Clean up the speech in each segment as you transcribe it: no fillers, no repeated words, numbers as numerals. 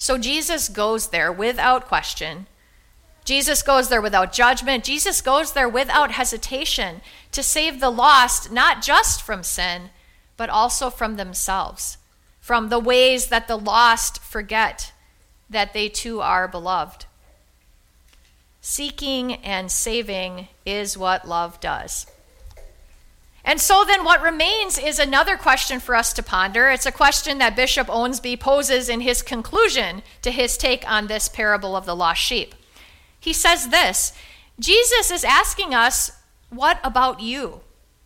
So Jesus goes there without question. Jesus goes there without judgment. Jesus goes there without hesitation to save the lost, not just from sin, but also from themselves, from the ways that the lost forget that they too are beloved. Seeking and saving is what love does. And so then what remains is another question for us to ponder. It's a question that Bishop Owensby poses in his conclusion to his take on this parable of the lost sheep. He says this: Jesus is asking us, what about you?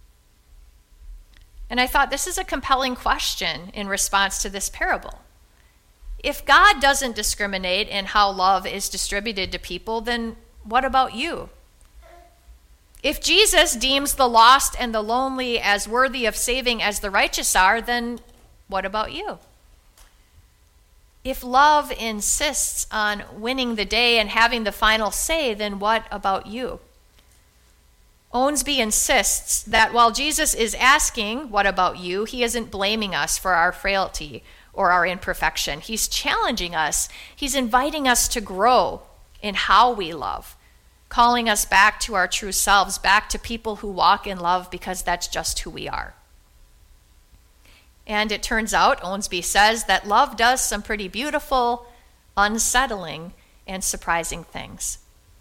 And I thought this is a compelling question in response to this parable. If God doesn't discriminate in how love is distributed to people, then what about you? If Jesus deems the lost and the lonely as worthy of saving as the righteous are, then what about you? If love insists on winning the day and having the final say, then what about you? Owensby insists that while Jesus is asking, what about you, he isn't blaming us for our frailty or our imperfection. He's challenging us. He's inviting us to grow in how we love, calling us back to our true selves, back to people who walk in love because that's just who we are. And it turns out, Owensby says, that love does some pretty beautiful, unsettling, and surprising things.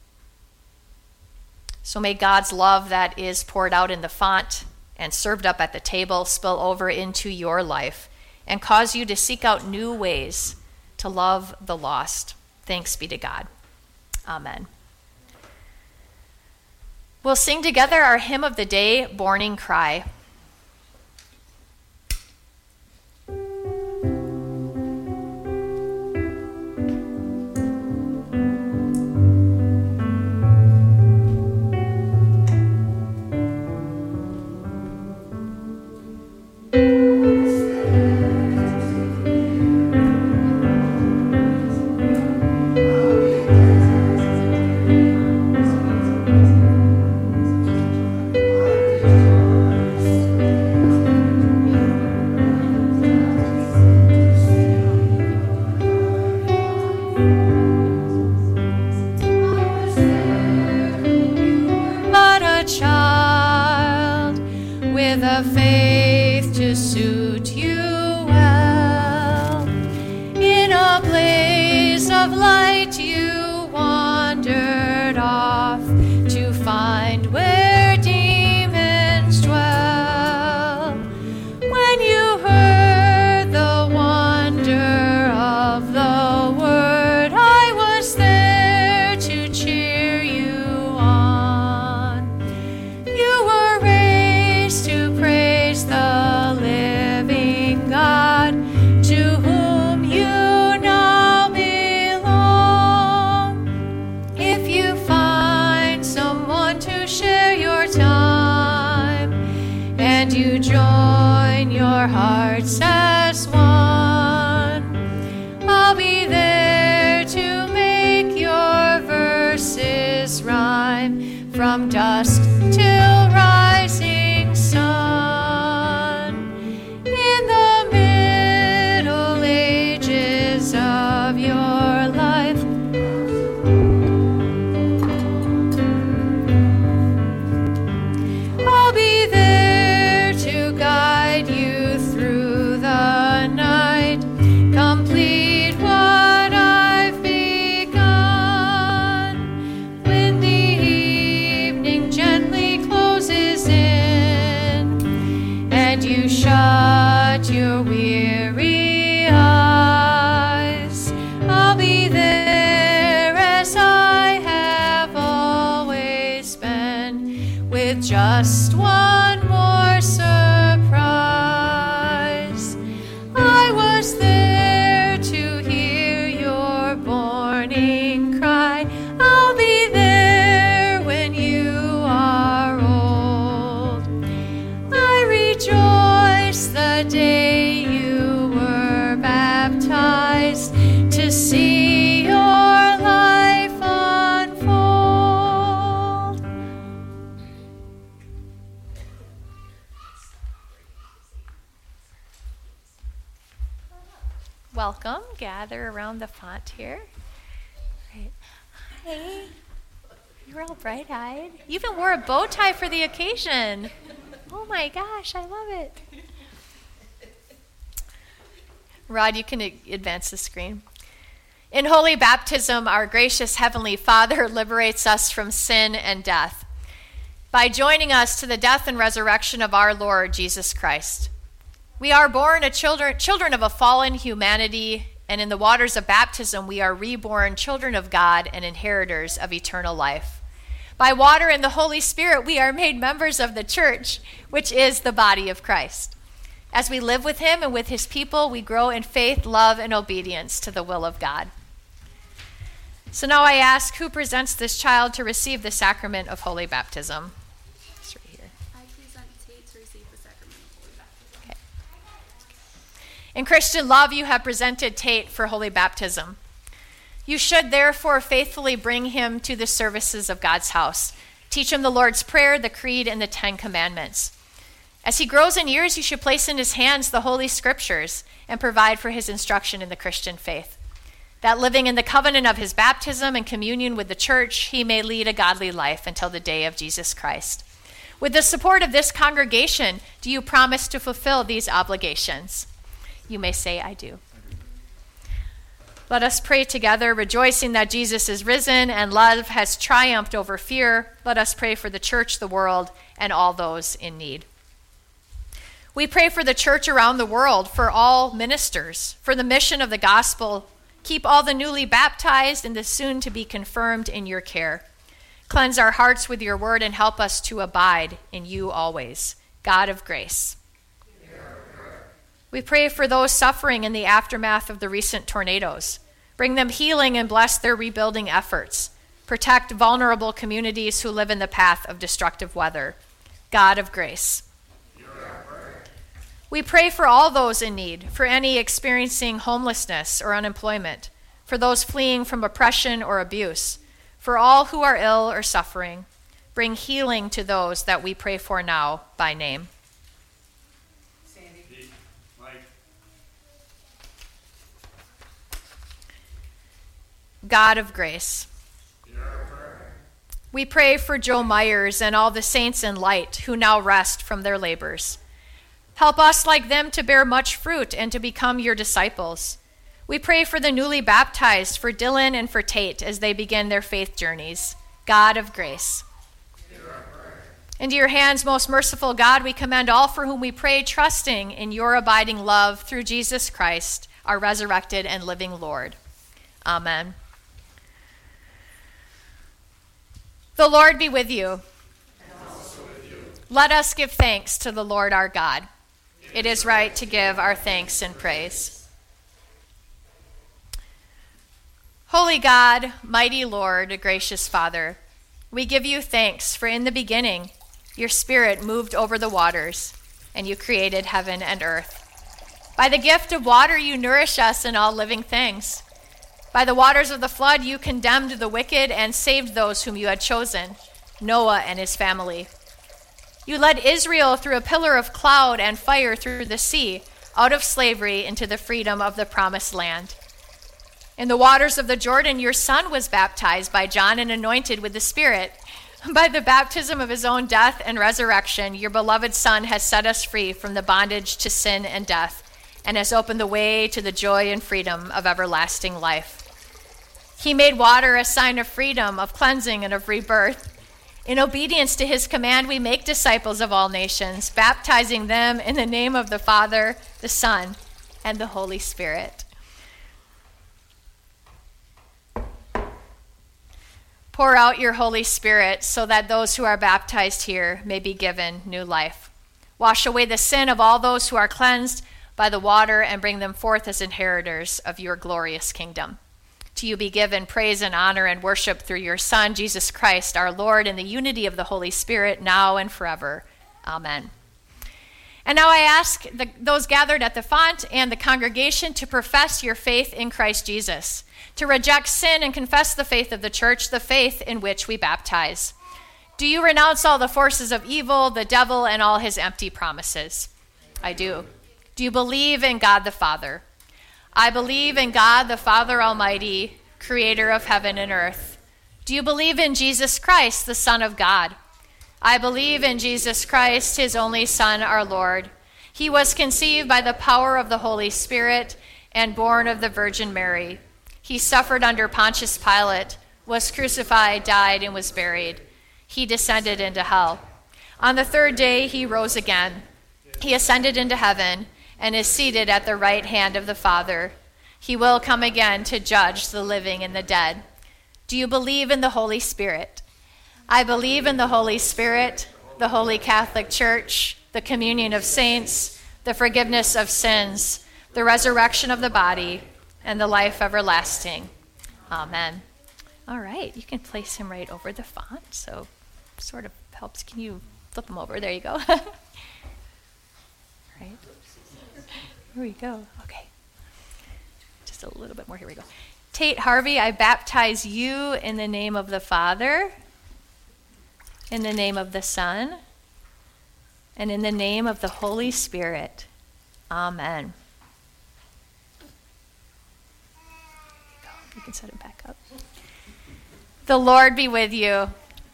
So may God's love that is poured out in the font and served up at the table spill over into your life and cause you to seek out new ways to love the lost. Thanks be to God. Amen. We'll sing together our hymn of the day, Morning Cry. From dusk till rising sun, in the middle ages of your life, I'll be there to guide you through the night, complete what I've begun. When the evening gently closes in, and you shut your weary eyes, I'll be there as I have always been, with just one more surprise. I was there to hear your morning cry. I'll be there when you are old. I rejoice the day you were baptized to see your life unfold. gather around the font here. Right. Hi. You're all bright-eyed. You even wore a bow tie for the occasion. Oh my gosh, I love it. Rod, you can advance the screen. In holy baptism, our gracious Heavenly Father liberates us from sin and death by joining us to the death and resurrection of our Lord Jesus Christ. We are born children of a fallen humanity, and in the waters of baptism, we are reborn children of God and inheritors of eternal life. By water and the Holy Spirit, we are made members of the church, which is the body of Christ. As we live with him and with his people, we grow in faith, love, and obedience to the will of God. So now I ask, who presents this child to receive the sacrament of holy baptism? It's right here. I present Tate to receive the sacrament of holy baptism. Okay. In Christian love, you have presented Tate for holy baptism. You should therefore faithfully bring him to the services of God's house. Teach him the Lord's Prayer, the Creed, and the 10 Commandments. As he grows in years, you should place in his hands the Holy Scriptures and provide for his instruction in the Christian faith, that living in the covenant of his baptism and communion with the church, he may lead a godly life until the day of Jesus Christ. With the support of this congregation, do you promise to fulfill these obligations? You may say, I do. Let us pray together, rejoicing that Jesus is risen and love has triumphed over fear. Let us pray for the church, the world, and all those in need. We pray for the church around the world, for all ministers, for the mission of the gospel. Keep all the newly baptized and the soon to be confirmed in your care. Cleanse our hearts with your word and help us to abide in you always. God of grace. We pray for those suffering in the aftermath of the recent tornadoes. Bring them healing and bless their rebuilding efforts. Protect vulnerable communities who live in the path of destructive weather. God of grace. We pray for all those in need, for any experiencing homelessness or unemployment, for those fleeing from oppression or abuse, for all who are ill or suffering. Bring healing to those that we pray for now by name. Sandy. Mike. God of grace. We pray for Joe Myers and all the saints in light who now rest from their labors. Help us like them to bear much fruit and to become your disciples. We pray for the newly baptized, for Dylan and for Tate as they begin their faith journeys. God of grace. Into your hands, most merciful God, we commend all for whom we pray, trusting in your abiding love through Jesus Christ, our resurrected and living Lord. Amen. The Lord be with you. And also with you. Let us give thanks to the Lord our God. It is right to give our thanks and praise. Holy God, mighty Lord, gracious Father, we give you thanks for in the beginning your Spirit moved over the waters and you created heaven and earth. By the gift of water you nourish us and all living things. By the waters of the flood you condemned the wicked and saved those whom you had chosen, Noah and his family. You led Israel through a pillar of cloud and fire through the sea, out of slavery into the freedom of the promised land. In the waters of the Jordan, your son was baptized by John and anointed with the Spirit. By the baptism of his own death and resurrection, your beloved Son has set us free from the bondage to sin and death, and has opened the way to the joy and freedom of everlasting life. He made water a sign of freedom, of cleansing, and of rebirth. In obedience to his command, we make disciples of all nations, baptizing them in the name of the Father, the Son, and the Holy Spirit. Pour out your Holy Spirit so that those who are baptized here may be given new life. Wash away the sin of all those who are cleansed by the water and bring them forth as inheritors of your glorious kingdom. To you be given praise and honor and worship through your Son, Jesus Christ, our Lord, in the unity of the Holy Spirit, now and forever. Amen. And now I ask those gathered at the font and the congregation to profess your faith in Christ Jesus, to reject sin and confess the faith of the church, the faith in which we baptize. Do you renounce all the forces of evil, the devil, and all his empty promises? I do. Do you believe in God the Father? I believe in God, the Father Almighty, creator of heaven and earth. Do you believe in Jesus Christ, the Son of God? I believe in Jesus Christ, his only Son, our Lord. He was conceived by the power of the Holy Spirit and born of the Virgin Mary. He suffered under Pontius Pilate, was crucified, died, and was buried. He descended into hell. On the third day, he rose again. He ascended into heaven and is seated at the right hand of the Father. He will come again to judge the living and the dead. Do you believe in the Holy Spirit? I believe in the Holy Spirit, the Holy Catholic Church, the communion of saints, the forgiveness of sins, the resurrection of the body, and the life everlasting. Amen. All right, you can place him right over the font, so sort of helps. Can you flip him over? There you go. Right. Here we go. Okay. Just a little bit more. Here we go. Tate Harvey, I baptize you in the name of the Father, in the name of the Son, and in the name of the Holy Spirit. Amen. You can set it back up. The Lord be with you.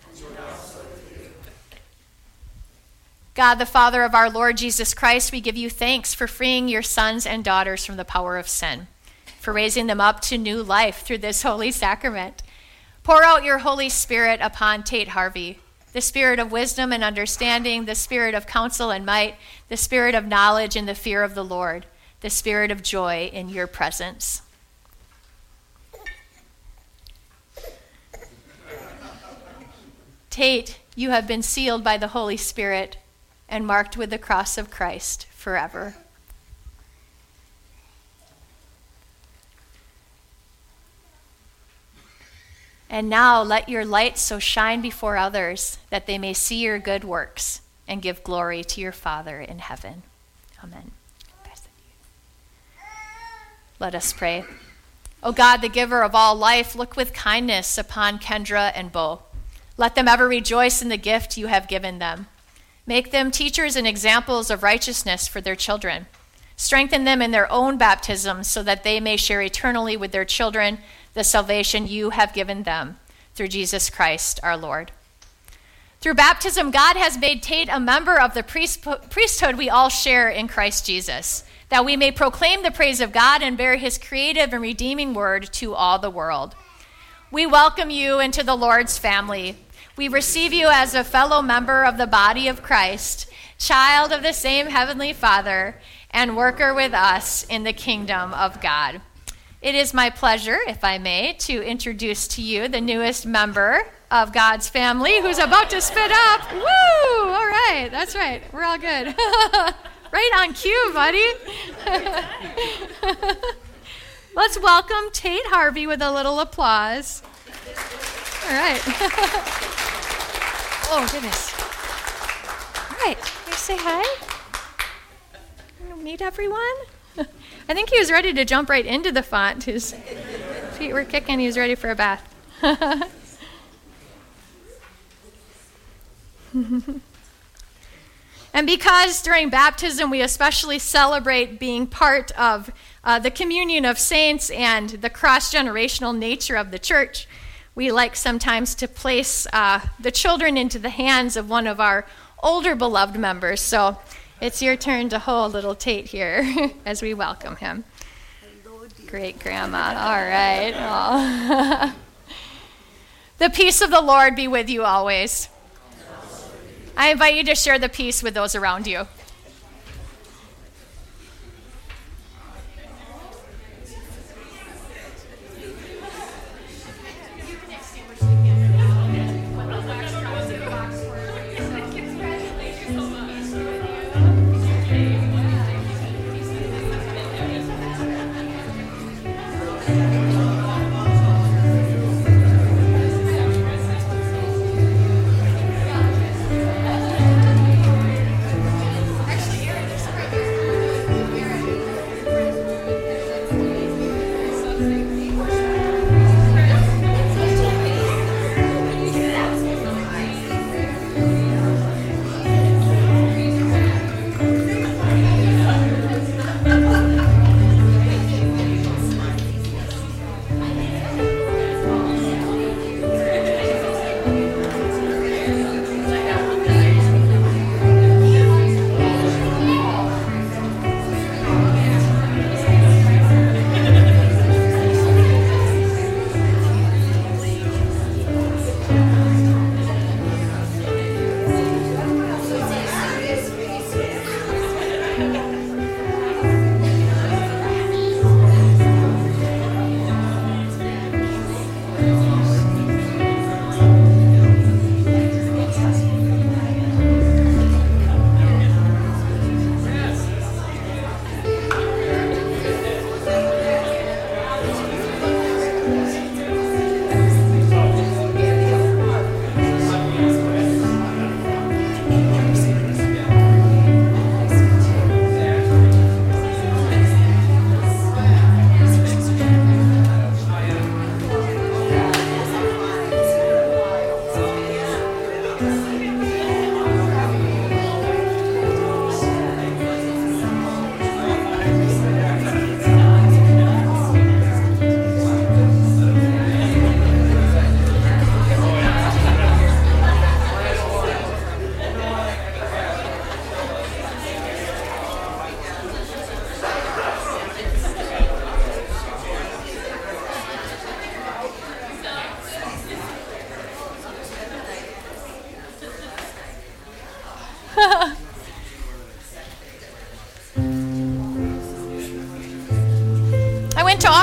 God, the Father of our Lord Jesus Christ, we give you thanks for freeing your sons and daughters from the power of sin, for raising them up to new life through this holy sacrament. Pour out your Holy Spirit upon Tate Harvey, the spirit of wisdom and understanding, the spirit of counsel and might, the spirit of knowledge and the fear of the Lord, the spirit of joy in your presence. Tate, you have been sealed by the Holy Spirit and marked with the cross of Christ forever. And now let your light so shine before others that they may see your good works and give glory to your Father in heaven. Amen. Let us pray. O God, the giver of all life, look with kindness upon Kendra and Bo. Let them ever rejoice in the gift you have given them. Make them teachers and examples of righteousness for their children. Strengthen them in their own baptism so that they may share eternally with their children the salvation you have given them through Jesus Christ our Lord. Through baptism, God has made Tate a member of the priesthood we all share in Christ Jesus, that we may proclaim the praise of God and bear his creative and redeeming word to all the world. We welcome you into the Lord's family. We receive you as a fellow member of the body of Christ, child of the same heavenly Father, and worker with us in the kingdom of God. It is my pleasure, if I may, to introduce to you the newest member of God's family who's about to spit up. Woo! All right, that's right. We're all good. Right on cue, buddy. Let's welcome Tate Harvey with a little applause. All right. Oh, goodness. All right. Can you say hi? Meet everyone? I think he was ready to jump right into the font. His feet were kicking. He was ready for a bath. And because during baptism we especially celebrate being part of the communion of saints and the cross-generational nature of the church, we like sometimes to place the children into the hands of one of our older beloved members. So it's your turn to hold little Tate here as we welcome him. Great grandma. All right. Oh. The peace of the Lord be with you always. I invite you to share the peace with those around you.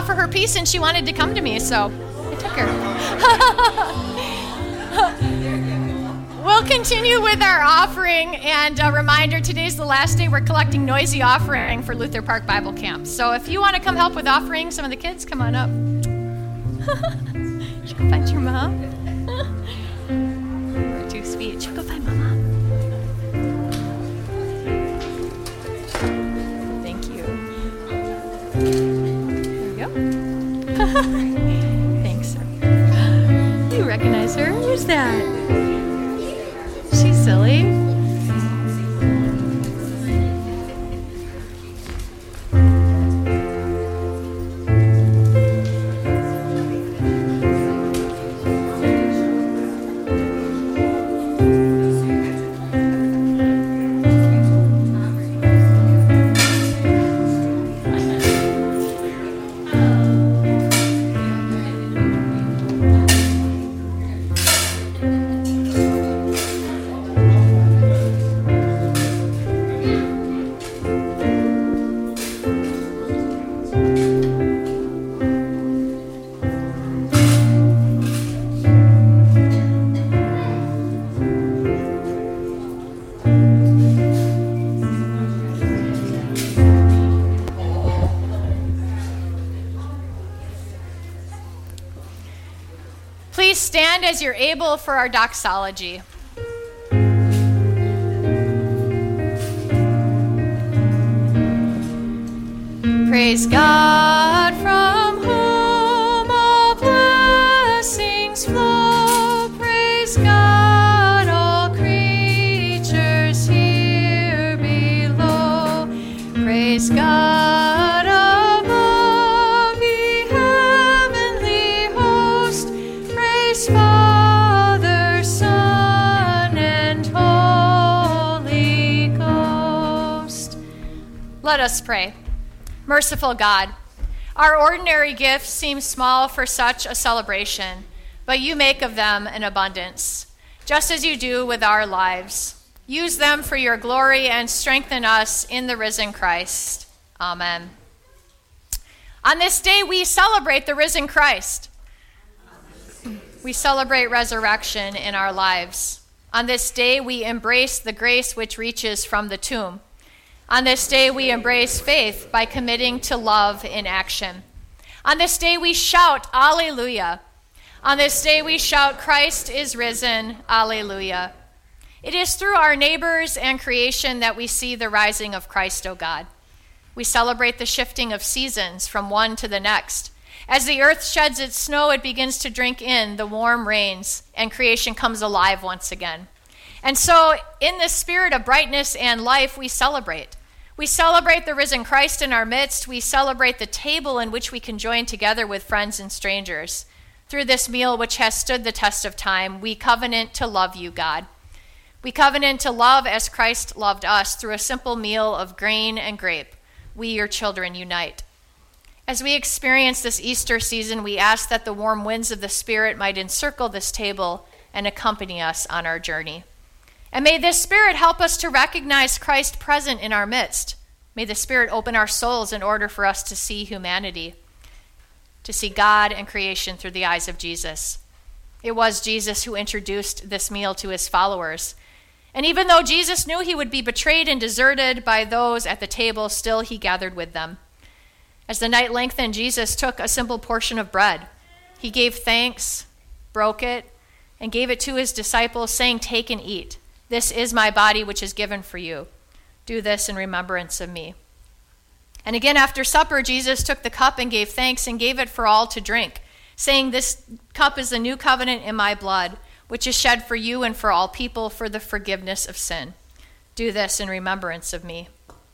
offer her peace, and she wanted to come to me, so I took her. We'll continue with our offering, and a reminder, today's the last day we're collecting noisy offering for Luther Park Bible Camp. So if you want to come help with offering, some of the kids, come on up. You go find your mom. We're too sweet. You go find my mom. Thank you. There we go. Thanks, sir. You recognize her? Who's that? She's silly. Please stand as you're able for our doxology. Praise God, from whom all blessings flow. Praise God, all creatures here below. Praise God above, ye heavenly host. Praise Father, Son, and Holy Ghost. Let us pray. Merciful God, our ordinary gifts seem small for such a celebration, but you make of them an abundance, just as you do with our lives. Use them for your glory and strengthen us in the risen Christ. Amen. On this day, we celebrate the risen Christ. We celebrate resurrection in our lives. On this day, we embrace the grace which reaches from the tomb. On this day, we embrace faith by committing to love in action. On this day, we shout, Alleluia. On this day, we shout, Christ is risen, Alleluia. It is through our neighbors and creation that we see the rising of Christ, O God. We celebrate the shifting of seasons from one to the next. As the earth sheds its snow, it begins to drink in the warm rains, and creation comes alive once again. And so, in this spirit of brightness and life, we celebrate. We celebrate the risen Christ in our midst. We celebrate the table in which we can join together with friends and strangers. Through this meal, which has stood the test of time, we covenant to love you, God. We covenant to love as Christ loved us through a simple meal of grain and grape. We, your children, unite. As we experience this Easter season, we ask that the warm winds of the Spirit might encircle this table and accompany us on our journey. And may this Spirit help us to recognize Christ present in our midst. May the Spirit open our souls in order for us to see humanity, to see God and creation through the eyes of Jesus. It was Jesus who introduced this meal to his followers. And even though Jesus knew he would be betrayed and deserted by those at the table, still he gathered with them. As the night lengthened, Jesus took a simple portion of bread. He gave thanks, broke it, and gave it to his disciples, saying, "Take and eat. This is my body, which is given for you. Do this in remembrance of me." And again, after supper, Jesus took the cup and gave thanks and gave it for all to drink, saying, "This cup is the new covenant in my blood, which is shed for you and for all people for the forgiveness of sin. Do this in remembrance of me."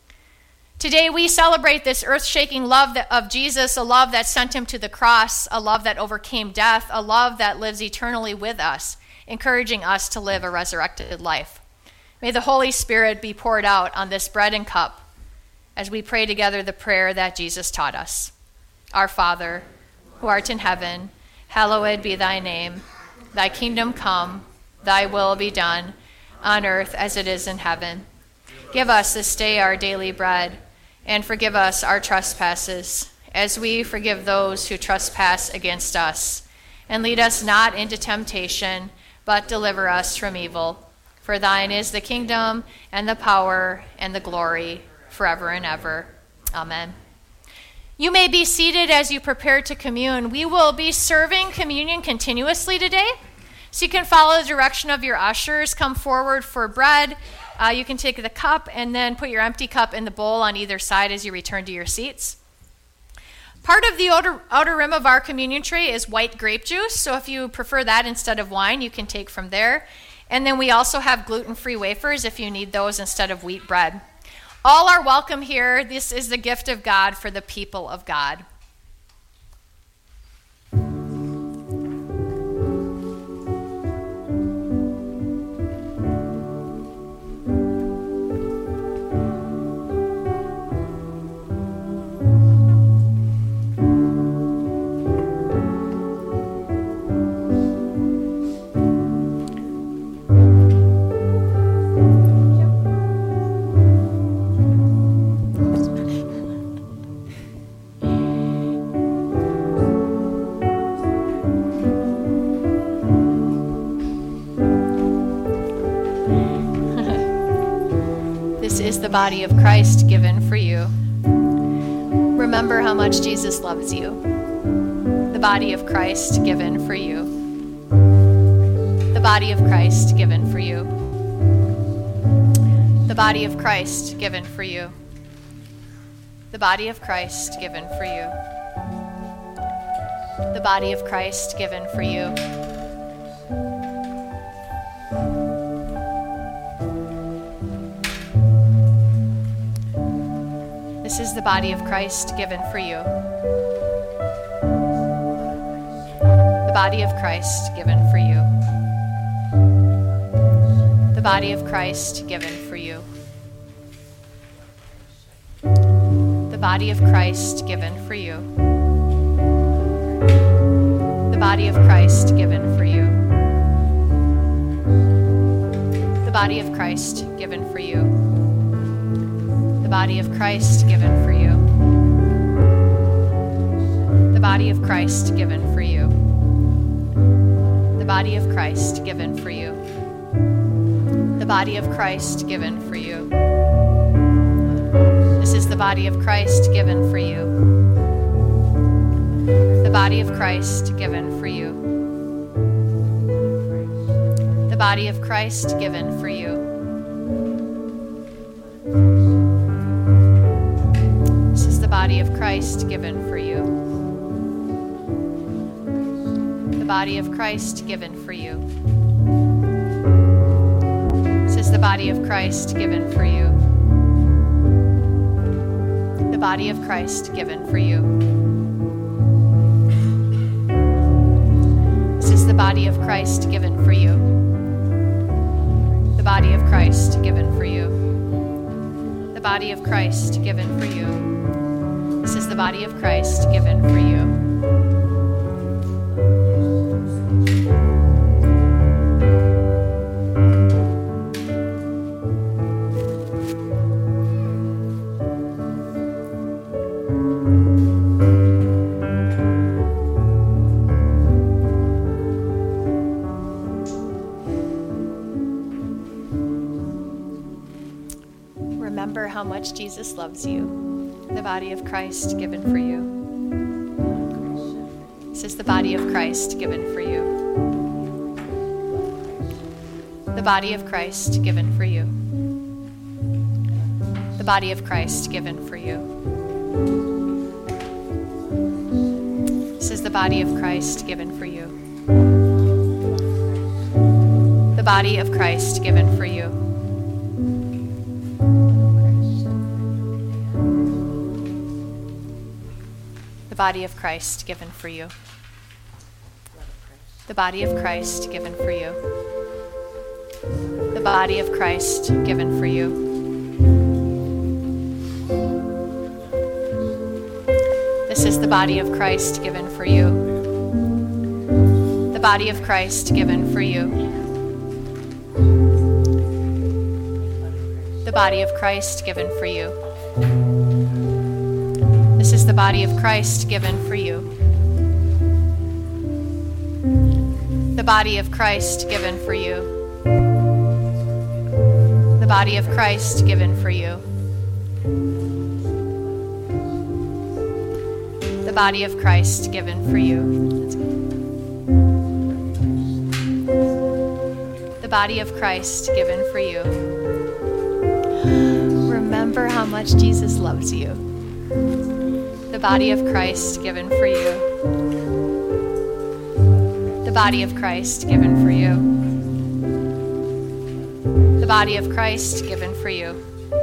Today, we celebrate this earth-shaking love of Jesus, a love that sent him to the cross, a love that overcame death, a love that lives eternally with us, encouraging us to live a resurrected life. May the Holy Spirit be poured out on this bread and cup as we pray together the prayer that Jesus taught us. Our Father, who art in heaven, hallowed be thy name. Thy kingdom come, thy will be done, on earth as it is in heaven. Give us this day our daily bread, and forgive us our trespasses, as we forgive those who trespass against us. And lead us not into temptation, but deliver us from evil. For thine is the kingdom, and the power, and the glory, forever and ever. Amen. You may be seated as you prepare to commune. We will be serving communion continuously today, so you can follow the direction of your ushers. Come forward for bread. You can take the cup and then put your empty cup in the bowl on either side as you return to your seats. Part of the outer rim of our communion tray is white grape juice, so if you prefer that instead of wine, you can take from there. And then we also have gluten-free wafers if you need those instead of wheat bread. All are welcome here. This is the gift of God for the people of God. The body of Christ given for you. Remember how much Jesus loves you. The body of Christ given for you. The body of Christ given for you. The body of Christ given for you. The body of Christ given for you. The body of Christ given for you. This is the body of Christ given for you. The body of Christ given for you. The body of Christ given for you. The body of Christ given for you. The body of Christ given for you. The body of Christ given for you. The body of Christ given for you. The body of Christ given for you. The body of Christ given for you. The body of Christ given for you. This is the body of Christ given for you. The body of Christ given for you. The body of Christ given for you. The body of Christ given for you. The body of Christ given for you. This is the body of Christ given for you. The body of Christ given for you. This is the body of Christ given for you. The body of Christ given for you. The body of Christ given for you. This is the body of Christ given for you. Remember how much Jesus loves you. The body of Christ given for you. This is the body of Christ given for you. The body of Christ given for you. The body of Christ given for you. This is the body of Christ given for you. The body of Christ given for you. The body of Christ given for you. The body of Christ given for you. The body of Christ given for you. This is the body of Christ given for you. The body of Christ given for you. The body of Christ given for you. This is is the body of Christ given for you. The body of Christ given for you. The body of Christ given for you. The body of Christ given for you. The body of Christ given for you. Remember how much Jesus loves you. The body of Christ given for you. The body of Christ given for you. The body of Christ given for you.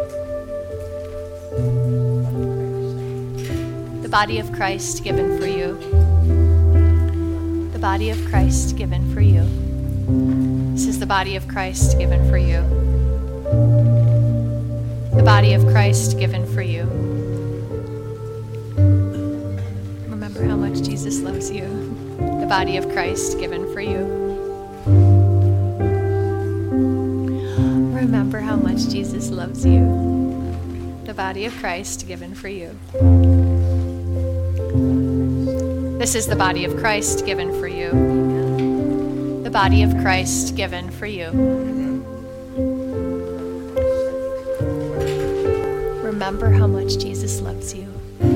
The body of Christ given for you. The body of Christ given for you. This is the body of Christ given for you. The body of Christ given for you. Remember how much Jesus loves you. The body of Christ given for you. Remember how much Jesus loves you. The body of Christ given for you. This is the body of Christ given for you. The body of Christ given for you. Remember how much Jesus loves you.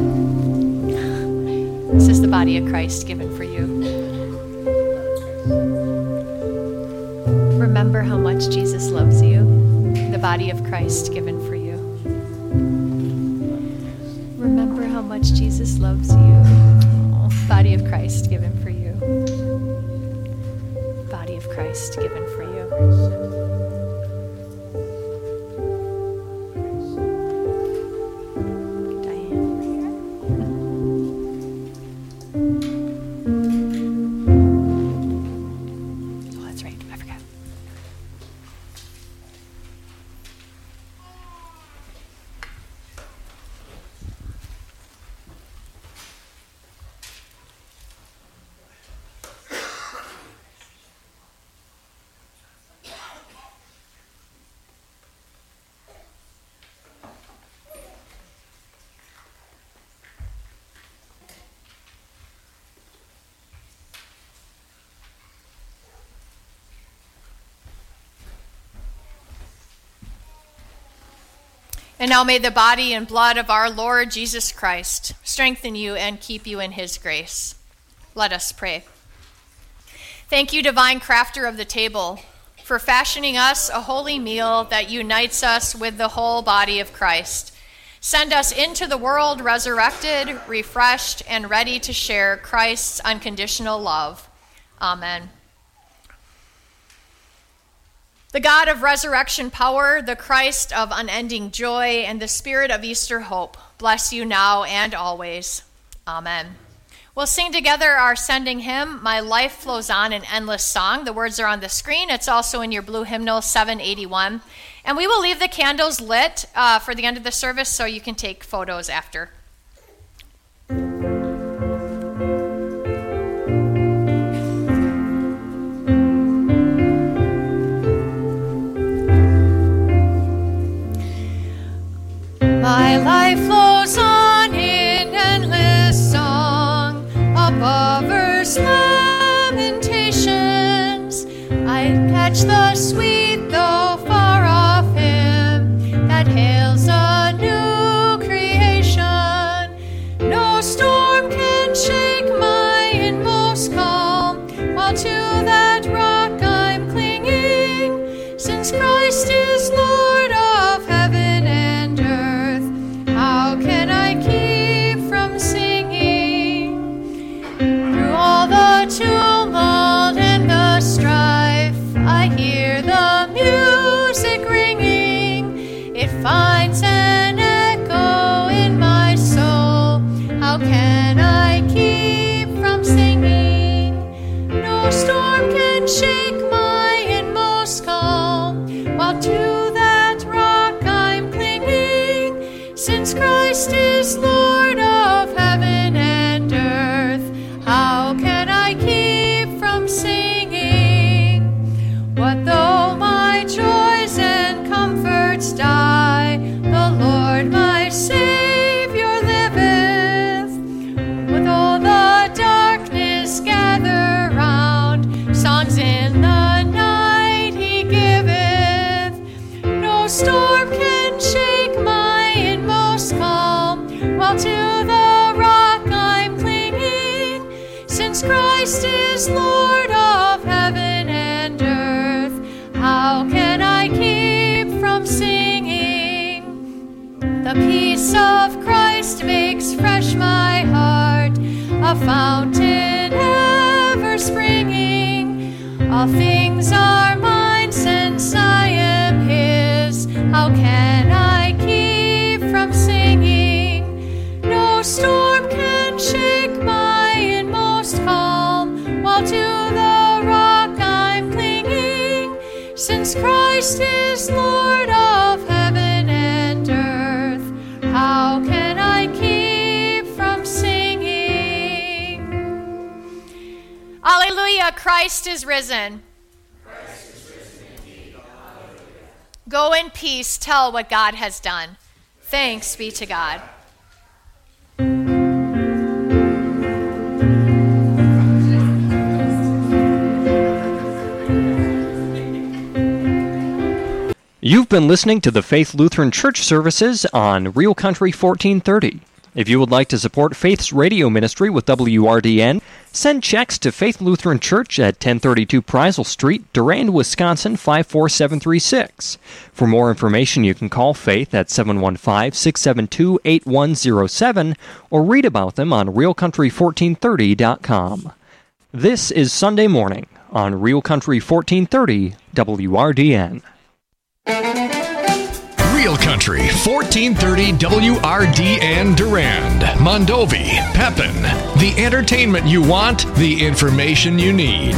This is the body of Christ given for you. Remember how much Jesus loves you. The body of Christ given for you. Remember how much Jesus loves you. Body of Christ given for you. Body of Christ given for you. And now may the body and blood of our Lord Jesus Christ strengthen you and keep you in his grace. Let us pray. Thank you, divine crafter of the table, for fashioning us a holy meal that unites us with the whole body of Christ. Send us into the world resurrected, refreshed, and ready to share Christ's unconditional love. Amen. The God of resurrection power, the Christ of unending joy, and the Spirit of Easter hope, bless you now and always. Amen. We'll sing together our sending hymn, My Life Flows On in Endless Song. The words are on the screen. It's also in your blue hymnal, 781. And we will leave the candles lit for the end of the service so you can take photos after. My life flows on in endless song, above earth's lamentations. I catch the sweet though far off hymn that hails a new creation. No storm can shake my inmost calm, while to that rock I'm clinging, since Christ is Lord of heaven and earth. How can I keep from singing? Through all the tumult and the strife, I hear the Christ is Lord of heaven and earth, how can I keep from singing? The peace of Christ makes fresh my heart, a fountain ever springing. All things are mine since I am His, how can I keep from singing? No storm can shake my inmost calm, while to the rock I'm clinging. Since Christ is Lord of heaven and earth, how can I keep from singing? Alleluia, Christ is risen. Christ is risen indeed. Hallelujah. Go in peace, tell what God has done. Thanks be to God. You've been listening to the Faith Lutheran Church services on Real Country 1430. If you would like to support Faith's radio ministry with WRDN, send checks to Faith Lutheran Church at 1032 Preisel Street, Durand, Wisconsin 54736. For more information, you can call Faith at 715-672-8107 or read about them on realcountry1430.com. This is Sunday Morning on Real Country 1430 WRDN. Real Country 1430 WRDN Durand, Mondovi, Pepin. The entertainment you want, the information you need.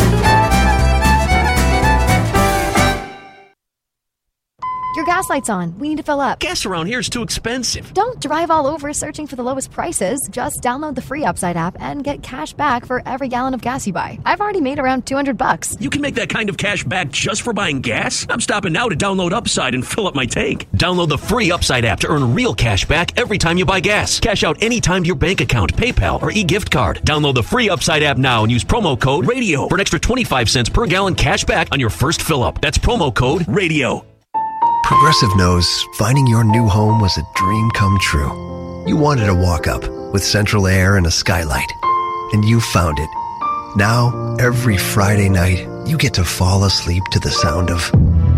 Your gas light's on. We need to fill up. Gas around here is too expensive. Don't drive all over searching for the lowest prices. Just download the free Upside app and get cash back for every gallon of gas you buy. I've already made around $200. You can make that kind of cash back just for buying gas? I'm stopping now to download Upside and fill up my tank. Download the free Upside app to earn real cash back every time you buy gas. Cash out anytime to your bank account, PayPal, or e-gift card. Download the free Upside app now and use promo code RADIO for an extra 25 cents per gallon cash back on your first fill-up. That's promo code RADIO. Progressive knows finding your new home was a dream come true. You wanted a walk-up with central air and a skylight, and you found it. Now, every Friday night, you get to fall asleep to the sound of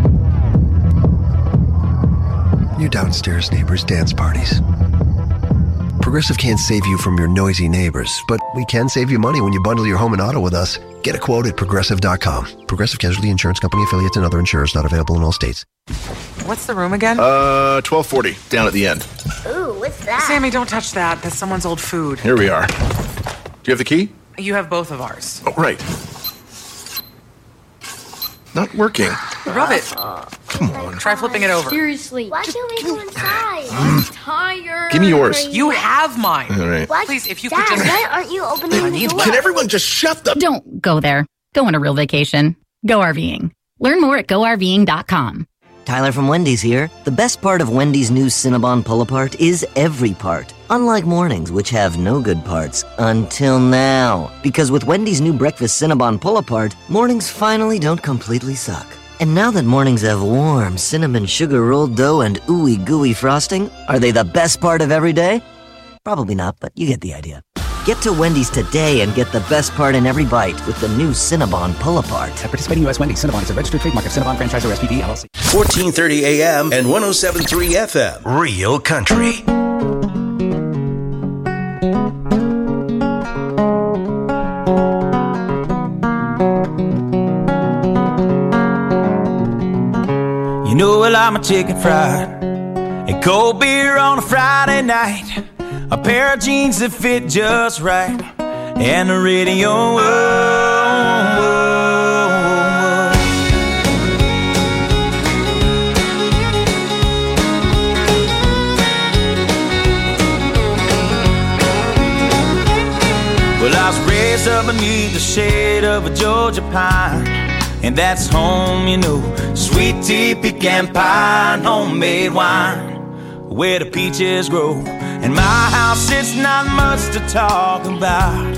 your downstairs neighbors' dance parties. Progressive can't save you from your noisy neighbors, but we can save you money when you bundle your home and auto with us. Get a quote at Progressive.com. Progressive Casualty Insurance Company affiliates and other insurers not available in all states. What's the room again? 1240, down at the end. Ooh, what's that? Sammy, don't touch that. That's someone's old food. Here we are. Do you have the key? You have both of ours. Oh, right. Not working. Rub it. Come on. Try flipping it over. Seriously. Why can't we go inside? I'm tired. Give me yours. You have mine. All right. What? Please, if you Dad, could just... why aren't you opening the door? Can everyone just shut the... Don't go there. Go on a real vacation. Go RVing. Learn more at GoRVing.com. Tyler from Wendy's here. The best part of Wendy's new Cinnabon Pull-Apart is every part. Unlike mornings, which have no good parts. Until now. Because with Wendy's new breakfast Cinnabon Pull-Apart, mornings finally don't completely suck. And now that mornings have warm cinnamon sugar rolled dough and ooey gooey frosting, are they the best part of every day? Probably not, but you get the idea. Get to Wendy's today and get the best part in every bite with the new Cinnabon Pull-Apart. At participating U.S. Wendy's, Cinnabon is a registered trademark of Cinnabon Franchisor SPV, LLC. 1430 AM and 107.3 FM. Real Country. You know I like my chicken fried and cold beer on a Friday night. A pair of jeans that fit just right, and the radio. Whoa, whoa, whoa. Well, I was raised up beneath the shade of a Georgia pine, and that's home, you know. Sweet tea, pecan pie, and homemade wine, where the peaches grow. In my house, it's not much to talk about,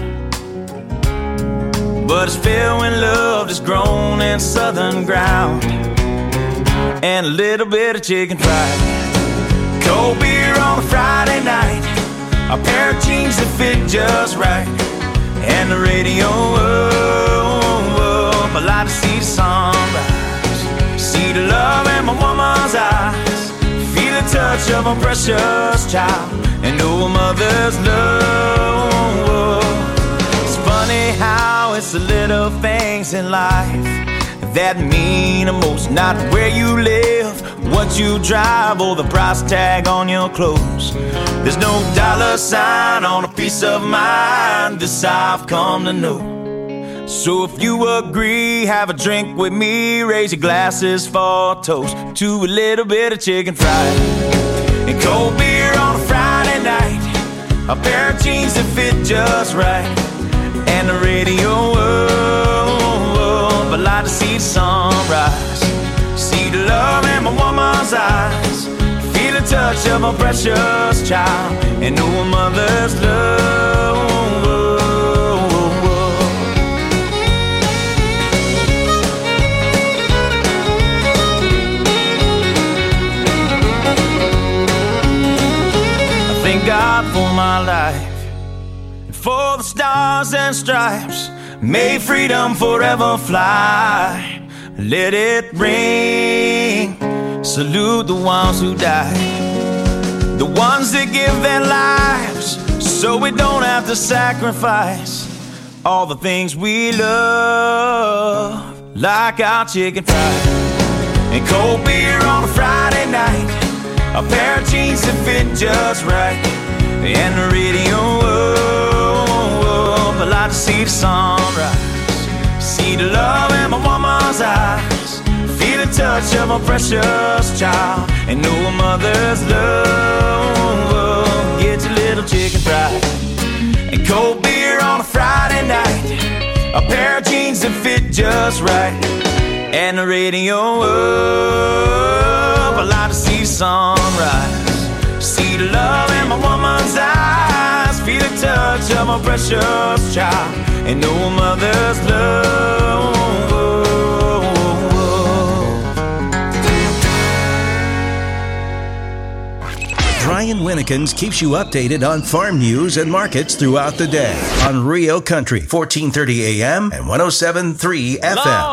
but it's filled when love is grown in southern ground, and a little bit of chicken fried, cold beer on a Friday night, a pair of jeans that fit just right, and the radio up. I like to see the sunrise, see the love in my woman's eyes, feel the touch of a precious child, and know a mother's love. It's funny how it's the little things in life that mean the most. Not where you live, what you drive, or the price tag on your clothes. There's no dollar sign on a piece of mind, this I've come to know. So if you agree, have a drink with me, raise your glasses for a toast to a little bit of chicken fried and cold beer on a Friday night, a pair of jeans that fit just right, and the radio up. I like to see the sunrise, see the love in my woman's eyes, feel the touch of a precious child, and know a mother's love. I thank God for my life, and for the stars and stripes. May freedom forever fly. Let it ring. Salute the ones who died, the ones that give their lives so we don't have to sacrifice all the things we love, like our chicken fried and cold beer on a Friday night, a pair of jeans that fit just right, and the radio up. I like to see the sunrise, see the love in my woman's eyes, feel the touch of a precious child, and know a mother's love. Get your little chicken fried and cold beer on a Friday night, a pair of jeans that fit just right, and the radio up. I like to see the sunrise, see the love in my woman's eyes, feel the touch of a precious child, and know a mother's love. Brian Winnekins keeps you updated on farm news and markets throughout the day on Rio Country, 1430 AM and 107.3 FM.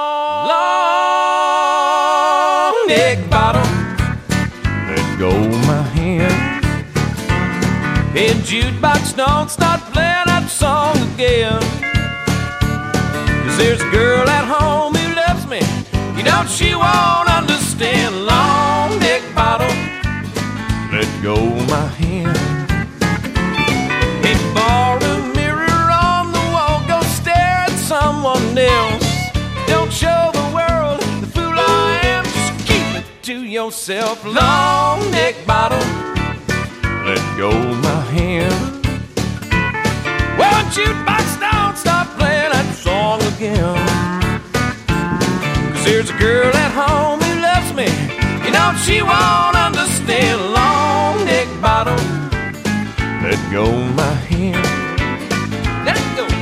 Long neck bottom, let go my hand. Hey, jukebox, don't start playing that song again. 'Cause there's a girl at home who loves me, you know she won't understand. Long neck bottom, let go my hand. Hey, borrow a mirror on the wall, go stare at someone else. Don't show the world the fool I am, just keep it to yourself. Long neck bottom, let go my hand. Well, jukebox, don't stop playing that song again. 'Cause there's a girl at home who loves me, you know she won't understand. Long neck bottom, let go my hand. Let it go.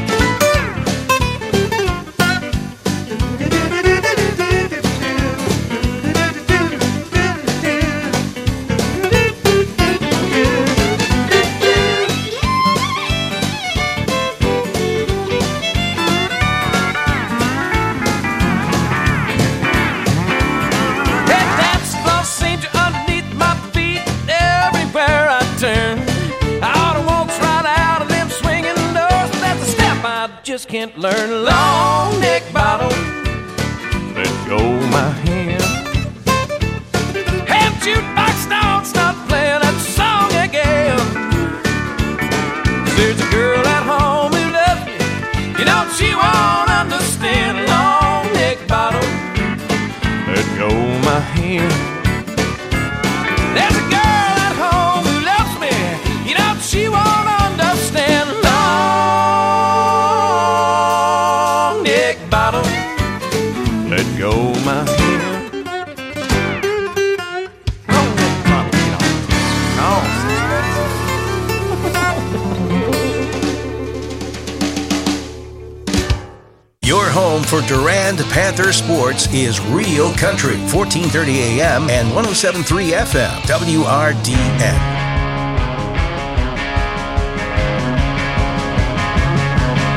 Just can't learn. Long neck bottom, let go my hand. Hey, jukebox, don't stop playing that song again. 'Cause there's a girl at home who loves me, you know she won't understand. Long neck bottom, let go my hand. There's a girl at home who loves me, you know she won't understand. Let go my hand. Your home for Durand Panther sports is Rio Country, 1430 AM and 107.3 FM, WRDN.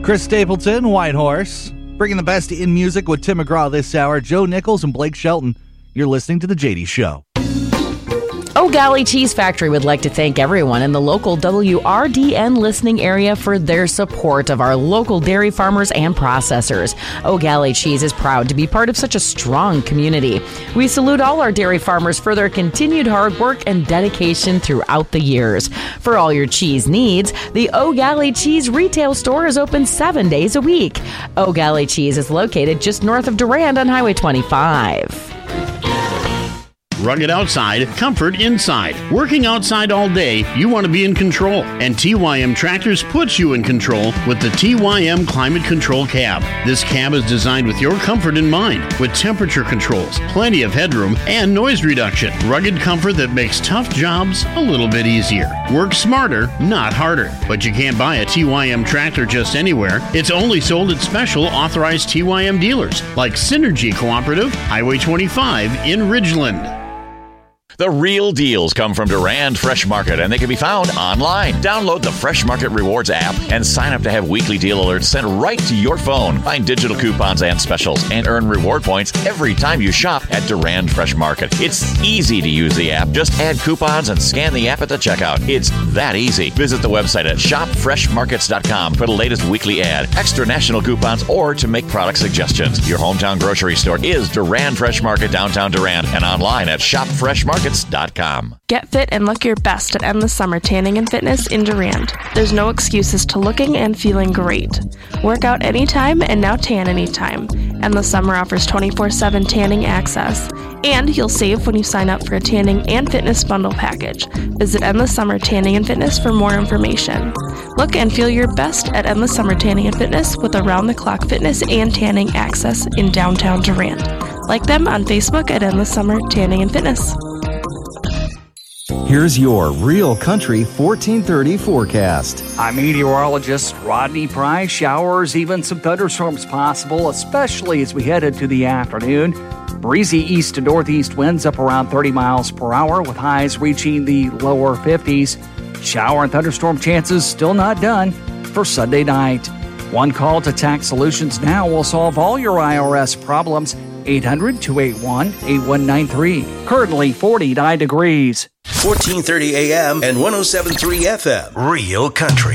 Chris Stapleton, White Horse. Bringing the best in music with Tim McGraw this hour. Joe Nichols and Blake Shelton. You're listening to The JD Show. O'Galley Cheese Factory would like to thank everyone in the local WRDN listening area for their support of our local dairy farmers and processors. O'Galley Cheese is proud to be part of such a strong community. We salute all our dairy farmers for their continued hard work and dedication throughout the years. For all your cheese needs, the O'Galley Cheese retail store is open 7 days a week. O'Galley Cheese is located just north of Durand on Highway 25. Rugged outside, comfort inside. Working outside all day, you want to be in control. And TYM Tractors puts you in control with the TYM Climate Control Cab. This cab is designed with your comfort in mind, with temperature controls, plenty of headroom, and noise reduction. Rugged comfort that makes tough jobs a little bit easier. Work smarter, not harder. But you can't buy a TYM tractor just anywhere. It's only sold at special authorized TYM dealers, like Synergy Cooperative, Highway 25 in Ridgeland. The real deals come from Durand Fresh Market, and they can be found online. Download the Fresh Market Rewards app and sign up to have weekly deal alerts sent right to your phone. Find digital coupons and specials and earn reward points every time you shop at Durand Fresh Market. It's easy to use the app. Just add coupons and scan the app at the checkout. It's that easy. Visit the website at shopfreshmarkets.com for the latest weekly ad, extra national coupons, or to make product suggestions. Your hometown grocery store is Durand Fresh Market, downtown Durand, and online at shopfreshmarkets.com. Get fit and look your best at Endless Summer Tanning and Fitness in Durand. There's no excuses to looking and feeling great. Work out anytime and now tan anytime. Endless Summer offers 24/7 tanning access. And you'll save when you sign up for a tanning and fitness bundle package. Visit Endless Summer Tanning and Fitness for more information. Look and feel your best at Endless Summer Tanning and Fitness with around-the-clock fitness and tanning access in downtown Durand. Like them on Facebook at Endless Summer Tanning and Fitness. Here's your Real Country 1430 forecast. I'm meteorologist Rodney Price. Showers, even some thunderstorms possible, especially as we head into the afternoon. Breezy east to northeast winds up around 30 miles per hour with highs reaching the lower 50s. Shower and thunderstorm chances still not done for Sunday night. One call to Tax Solutions Now will solve all your IRS problems. 800-281-8193. Currently 49 degrees. 1430 AM and 107.3 FM. Real Country.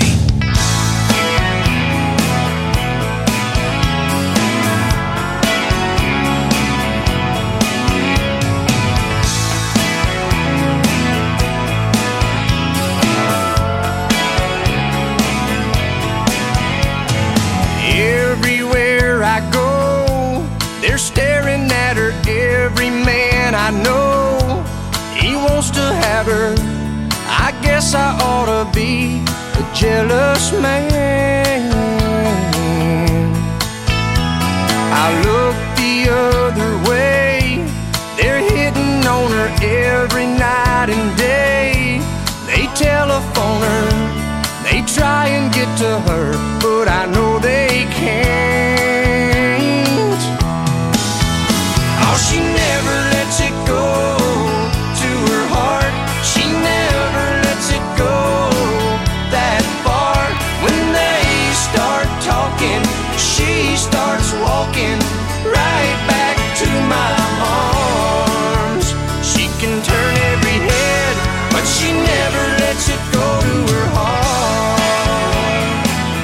Everywhere I go, they're staring at her. Every man I know, he wants to have her. I guess I ought to be a jealous man. I look the other way, they're hitting on her every night and day. They telephone her, they try and get to her, but I know they can't. Oh, she never lets it go to her heart. She never lets it go that far. When they start talking, she starts walking right back to my arms. She can turn every head, but she never lets it go to her heart.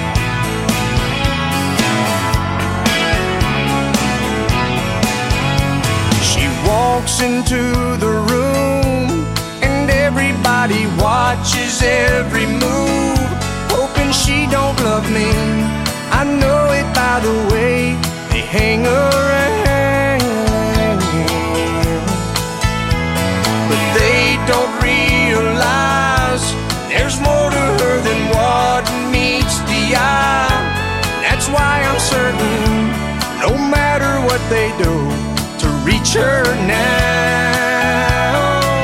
She walks into the room and everybody watches every move, hoping she don't love me. I know it by the way they hang around, but they don't realize there's more to her than what meets the eye. That's why I'm certain, no matter what they do, to reach her now.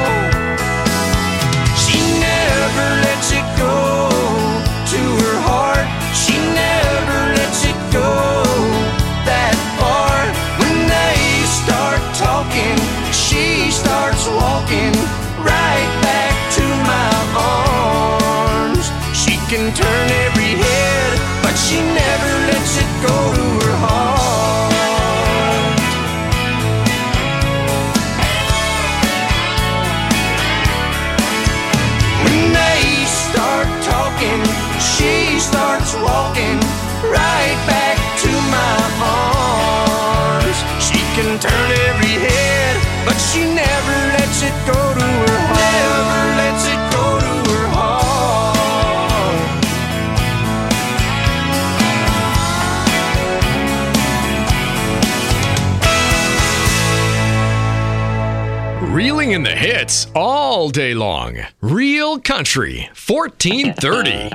She never lets it go to her heart. She never lets it go that far. When they start talking, she starts walking right back to my arms. She can turn every head, but she never Playing the hits all day long. Real Country 1430.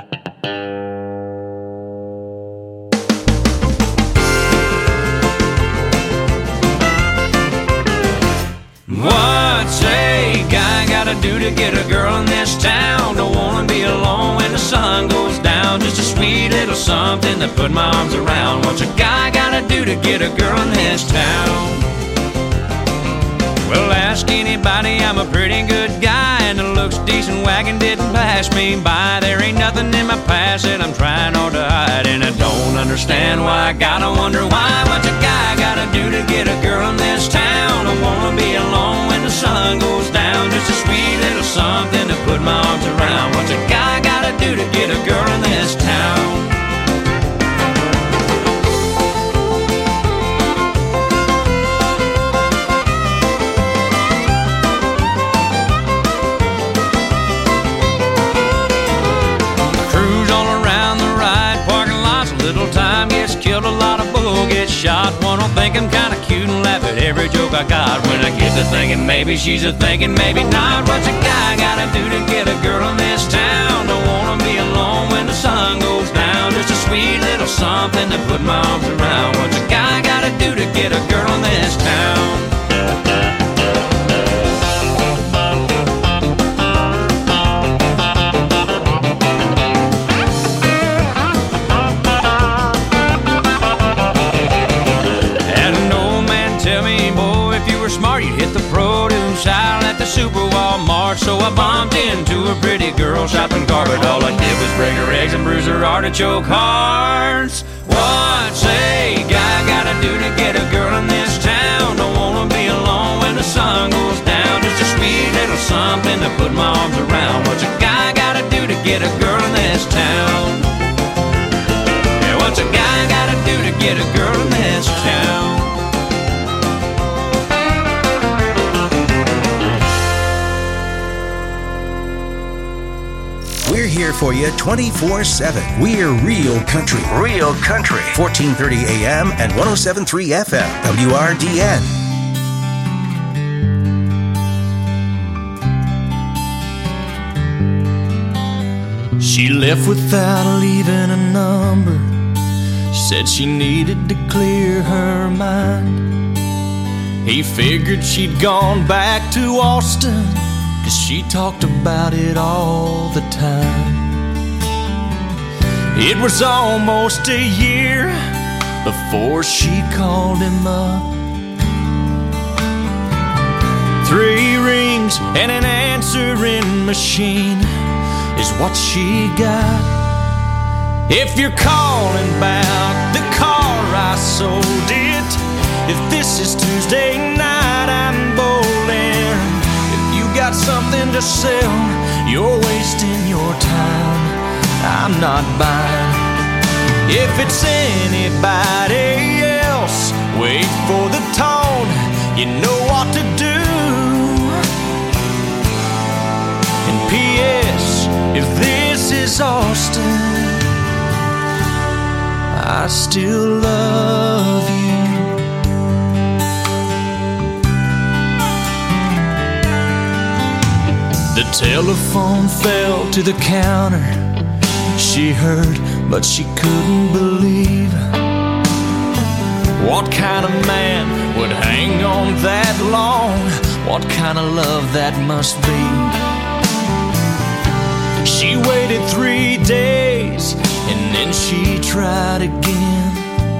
What's a guy gotta do to get a girl in this town? Don't wanna be alone when the sun goes down. Just a sweet little something to put my arms around. What's a guy gotta do to get a girl in this town? Well, ask anybody, I'm a pretty good guy, and the looks decent wagon didn't pass me by. There ain't nothing in my past that I'm trying hard to hide, and I don't understand why I gotta wonder why. What's a guy gotta do to get a girl in this town? I wanna be alone when the sun goes down. Just a sweet little something to put my arms around. What's a guy gotta do to get a girl in this town? Killed a lot of bull, get shot. One will think I'm kinda cute and laugh at every joke I got. When I get to thinking maybe she's a thinking, maybe not. What's a guy gotta do to get a girl in this town? Don't wanna be alone when the sun goes down. Just a sweet little something to put my arms around. What's a guy gotta do to get a girl in this town? Smart, you hit the produce aisle at the Super Walmart. So I bumped into a pretty girl shopping cart, but all I did was break her eggs and bruise her artichoke hearts. What's a guy gotta do to get a girl in this town? Don't wanna be alone when the sun goes down. Just a sweet little something to put my arms around. What's a guy gotta do to get a girl in this town? Yeah, what's a guy gotta do to get a girl in this town? We're here for you 24/7. We're Real Country. Real Country. 1430 AM and 107.3 FM. WRDN. She left without leaving a number. Said she needed to clear her mind. He figured she'd gone back to Austin, 'cause she talked about it all the time. It was almost a year before she called him up. 3 rings and an answering machine is what she got. If you're calling about the car, I sold it. If this is Tuesday night, I'm bowling. Got something to sell, you're wasting your time, I'm not buying. If it's anybody else, wait for the tone, you know what to do. And P.S. if this is Austin, I still love you. The telephone fell to the counter. She heard, but she couldn't believe. What kind of man would hang on that long? What kind of love that must be? She waited 3 days, and then she tried again.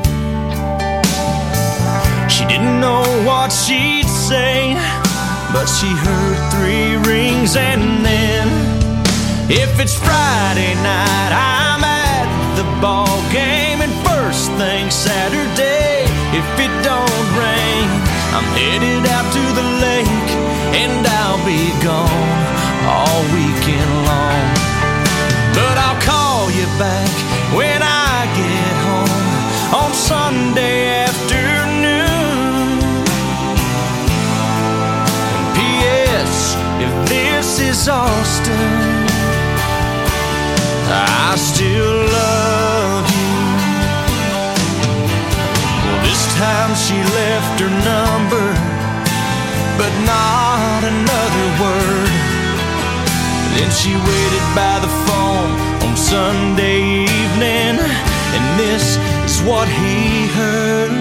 She didn't know what she'd say, but she heard 3 rings, and then if it's Friday night, I'm at the ball game, and first thing Saturday, if it don't rain, I'm headed out to the lake, and I'll be gone all weekend long. But I'll call you back when I get home on Sunday afternoon. If this is Austin, I still love you. Well, this time she left her number, but not another Then she waited by the phone on Sunday evening, and this is what he heard.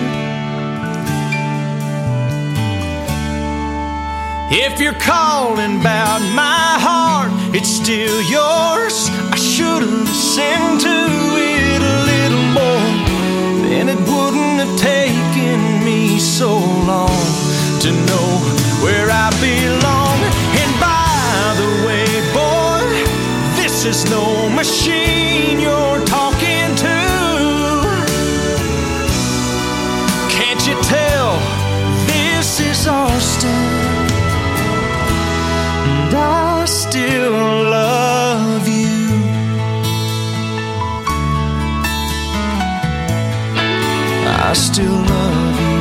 If you're calling about my heart, it's still yours. I should have listened to it a little more, then it wouldn't have taken me so long to know where I belong. And by the way, boy, this is no machine you're talking to. Can't you tell this is Austin? And I still love you. I still love you.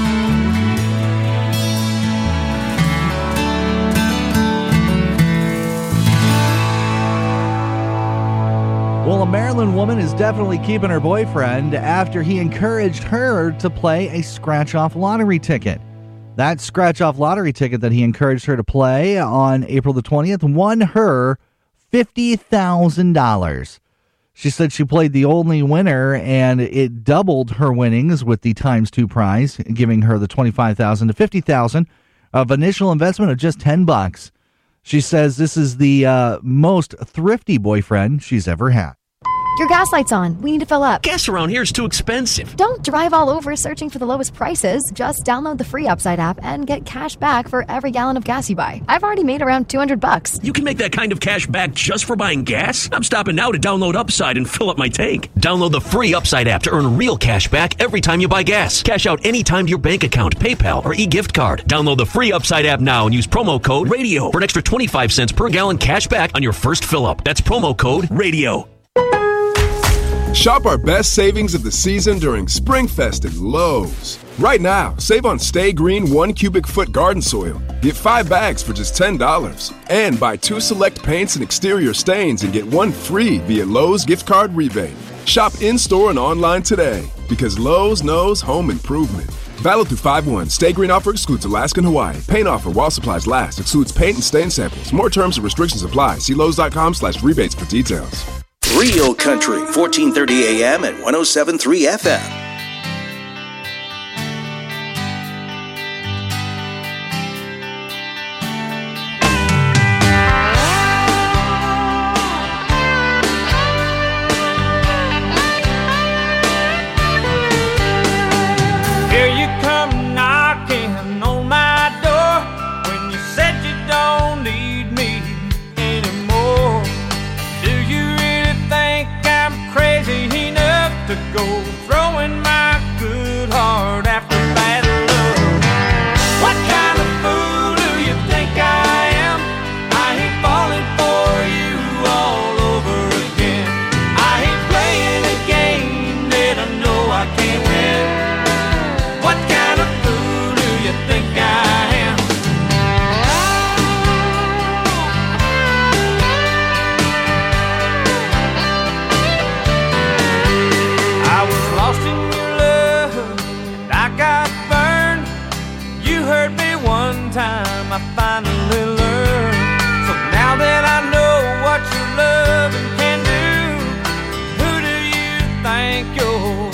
Well, a Maryland woman is definitely keeping her boyfriend after he encouraged her to play a scratch-off lottery ticket. That scratch-off lottery ticket that he encouraged her to play on April the 20th won her $50,000. She said she played the only winner, and it doubled her winnings with the ×2 prize, giving her the $25,000 to $50,000 of initial investment of just $10. She says this is the most thrifty boyfriend she's ever had. Your gas light's on. We need to fill up. Gas around here is too expensive. Don't drive all over searching for the lowest prices. Just download the free Upside app and get cash back for every gallon of gas you buy. I've already made around $200. You can make that kind of cash back just for buying gas? I'm stopping now to download Upside and fill up my tank. Download the free Upside app to earn real cash back every time you buy gas. Cash out anytime to your bank account, PayPal, or e-gift card. Download the free Upside app now and use promo code RADIO for an extra 25 cents per gallon cash back on your first fill up. That's promo code RADIO. Shop our best savings of the season during SpringFest at Lowe's. Right now, save on Stay Green 1 cubic foot garden soil. Get 5 bags for just $10. And buy 2 select paints and exterior stains and get 1 free via Lowe's gift card rebate. Shop in-store and online today because Lowe's knows home improvement. Valid through 5/1. Stay Green offer excludes Alaska and Hawaii. Paint offer while supplies last. Excludes paint and stain samples. More terms and restrictions apply. See Lowe's.com/rebates for details. Real Country, 1430 AM and 107.3 FM. Here you come knocking on my door when you said you don't need me anymore. Do you really think I'm crazy enough to go throwing my good heart after bad love? What kind of fool do you think I am? I ain't falling for you all over again. I ain't playing a game that I know I can't win. What kind of fool do you think I am? I was lost in your love and I got burned. You hurt me one time, I finally learned. So now that I know what your loving can do, who do you think you're